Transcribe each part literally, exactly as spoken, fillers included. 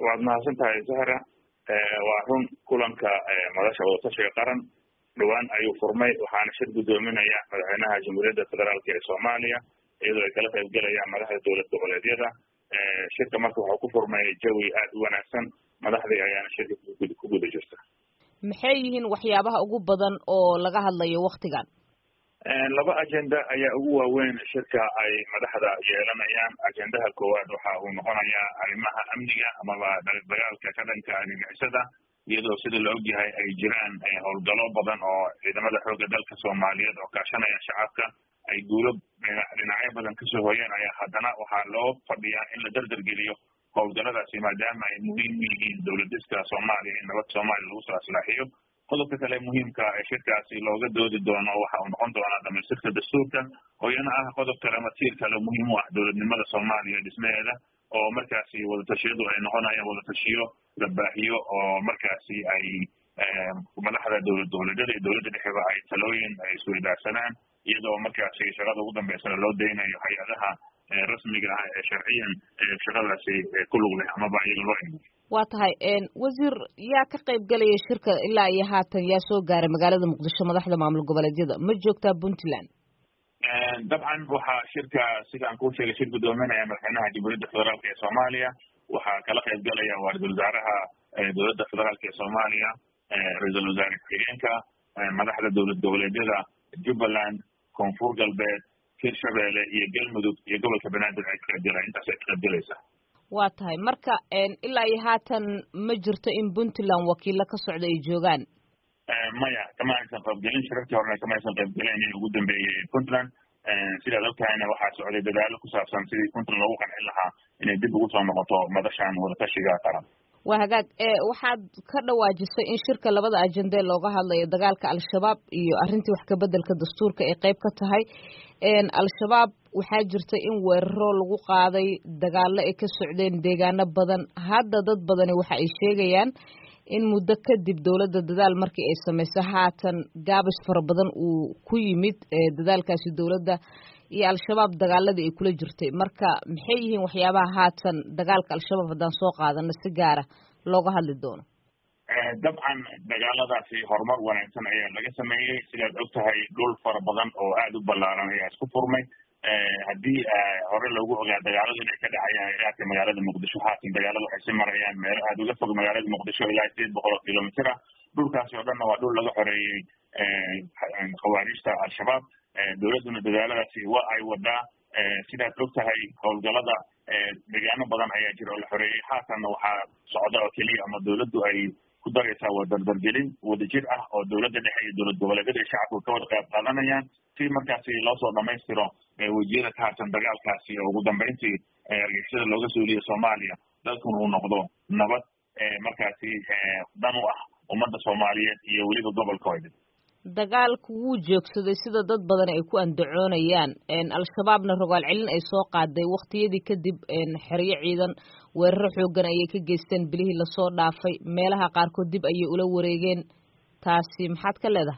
waad mahadsantahay Zahra. waa run kulanka madasha wadatashiga qaran dhawaan ayuu furmay waxaana shir gudoominaya madaxweynaha Jamhuuriyadda Federaalka ee Soomaaliya iyadoo ay kala qayb galayaan madaxda dowlad goboleedyada. shirka marka wuxuu ku furmay jawi aad u wanaagsan madaxdii ayaana shirka ku guda jirta. maxay yihiin waxyaabaha ugu badan oo laga hadlayo waqtigan? laba ajenda ayaa ugu waaweyn shirka ay madaxda yeelanayaan. ajendaha koowaad waxa uu noqonayaa arrimaha amniga amaba dagaalka ka dhanka argagixisada iyadoo sida la ogyahay ay jiraan howlgalo badan oo ciidamada xoogga dalka Soomaaliyeed oo kaashanaya shacabka ay guulo dhinacyo badan kasoo hoyeen ayaa haddana waxaa loo fadhiyaa in la dardargeliyo howlgaladaasi maadaama ay muhiim u yihiin dowladiska Soomaaliya in nabad Soomaaliya lagu soo aslaaxiyo. qodobka kale muhiimka ee shirkaasi looga doodi doono waxa uu noqon doonaa dhamaystirka dastuurka oo iyana ah qodob kale ama tiir kale muhiim u ah dowladnimada Soomaaliya dhismaheeda oo markaasi wadatashyadu ay noqonayaan wadatashiyo la baahiyo oo markaasi ay madaxda dowlad goboleedyada iyo dowladda dhexeba ay talooyin ay isweydaarsanaan iyadoo markaasi shaqada ugu dambeysana loo daynayo hay-adaha rasmiga ah ee sharciyan shaqadaasi ku lug leh amaba iyaga loo eego. waa tahay wasiir yaa ka qayb galaya shirka ilaa iyo haatan yaa soo gaaray magaalada Muqdisho madaxda maamul goboleedyada ma joogtaa Puntland? dabcan waxaa shirka sidaan kuu sheegay shir gudoominaya madaxweynaha Jamhuuriyadda Federaalka ee Soomaaliya waxaa kala qayb galaya ra-iisul wasaaraha dowladda federaalka ee Soomaaliya ra-iisul wasaare ku-xigeenka madaxda dowlad goboleedyada Jubbaland, Koonfur Galbeed, Hirshabelle iyo Galmudug iyo gobolka Banaadir ay ka qayb galayaan intaas ay ka qayb galaysaa. waa tahay marka ilaa iyo haatan ma jirto in Puntland wakiilo ka socda ay joogaan? maya kama aysan qaybgelin shirarkii horena kama aysan qaybgelin in ugu dambeeyay Puntland sidaad ogtahayna waxaa socday dadaalo ku saabsan sidii Puntland loogu qancin lahaa inay dib ugu soo noqoto madashan wadatashiga qaran. waa hagaag waxaad ka dhawaajisay in shirka labada ajende looga hadlayo dagaalka al-shabaab iyo arrintii wax ka bedelka dastuurka ay qayb ka tahay. al-shabaab waxaa jirta in weeraro lagu qaaday dagaalo ay ka socdeen deegaano badan. hadda dad badani waxa ay sheegayaan in muddo kadib dowladda dadaal markii ay samaysay haatan gaabis fara badan uu ku yimid dadaalkaasi dowladda iyo al-shabaab dagaaladii ay kula jirtay. marka maxay yihiin waxyaabaha haatan dagaalka al-shabaab haddaan soo qaadano si gaara looga hadli doono? dabcan dagaaladaasi horumar wanaagsan ayaa laga sameeyey sidaad og tahay dhul fara badan oo aada u ballaaran ayaa isku furmay. haddii hore loogu ogaa dagaalada inay ka dhacayaan iraaka magaalada Muqdisho haatan dagaalada waxay sii marayaan meelo aada uga fog magaalada Muqdisho ilaa sideed boqol oo kilomitir ah. dhulkaasi oo dhanna waa dhul laga xoreeyey khawaarijta al-shabaab. dowladduna dadaaladaasi waa ay wadaa sidaad og tahay howlgalada deegaano badan ayaa jira oo la xoreeyey haatanna waxaa socda oo keliya ama dowladdu ay ku daraysaa waa dardargelin wadajir ah oo dowladda dhexe iyo dowlad goboleedyada iyo shacabku ka wada qayb qaadanayaan si markaasi loo soo dhamaystiro wejiyada ka harsan dagaalkaasi oo ugu dambeyntii argagixisada looga suuliyo Soomaaliya dalkuna uu noqdo nabad markaasi dan u ah ummadda Soomaaliyeed iyo weliba gobolkooda. dagaalku wuu joogsaday sida dad badan ay ku andacoonayaan. al-shabaabna rogaal celin ay soo qaaday waqtiyadii kadib xeryo ciidan weeraro xoogan ayay ka geysteen bilihii lasoo dhaafay meelaha qaarkood dib ayay ula wareegeen. taasi maxaad ka leedahay?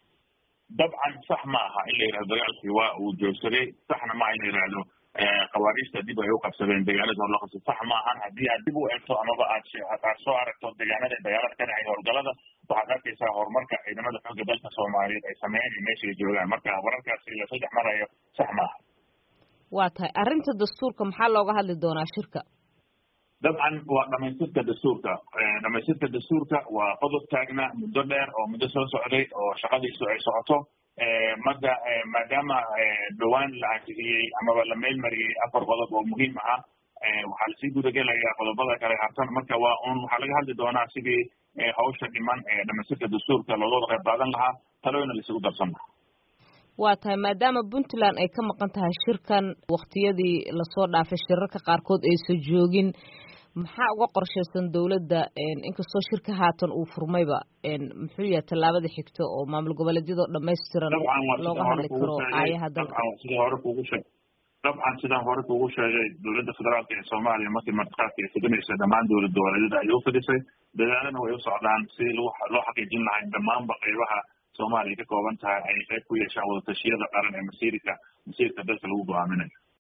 dabcan sax ma aha in la yidhahdo dagaalkii waa uu joogsaday saxna ma in la yidhahdo khawaarijta dib ay u qabsadeen deegaanada hor loo qabsay sax ma ahan. haddii aad dib u eegto amaba aad aad soo aragto deegaanada dagaalada ka dhacay howlgalada waxaad arkaysaa horumarka ciidamada xoogga dalka Soomaaliyeed ay sameeyeen meesha ay joogaan. marka wararkaasi la saddex marayo sax ma aha. waa tahay arrinta dastuurka maxaa looga hadli doonaa shirka? dabcan waa dhamaystirka dastuurka. dhamaystirka dastuurka waa qodob taagna muddo dheer oo muddo soo socday oo shaqadiisu ay socoto. mada maadaama dhawaan la ansixiyey amaba la meel mariyey afar qodob oo muhiim ah waxaa lasii gudagelayaa qodobada kale harsan. marka waa un waxaa laga hadli doonaa sidii hawsha dhiman ee dhamaystirka dastuurka looga wada qayb qaadan lahaa talooyina laisugu darsan lahaa. waa tahay maadaama Puntland ay ka maqan tahay shirkan waqtiyadii lasoo dhaafay shirarka qaarkood aysan joogin maxaa uga qorshaysan dowladda inkastoo shirka haatan uu furmayba muxuu yahay tallaabada xigto oo maamul goboleedyadoo dhammaystiran looga hadli karo aayaha dalka? sida hore kuugu sheeg dabcan sidaan hore kuugu sheegay dowladda federaalka ee Soomaaliya markii martiqaadka ay fidinaysa dhammaan dowlad goboleedyada ayay u fidisay dadaalana way u socdaan si loo xaqiijin lahaa in dhammaanba qaybaha Soomaaliya ka kooban tahay ay qayb ku yeeshaan wadatashyada qaran ee masiirka masiirka dalka lagu go'aaminayo.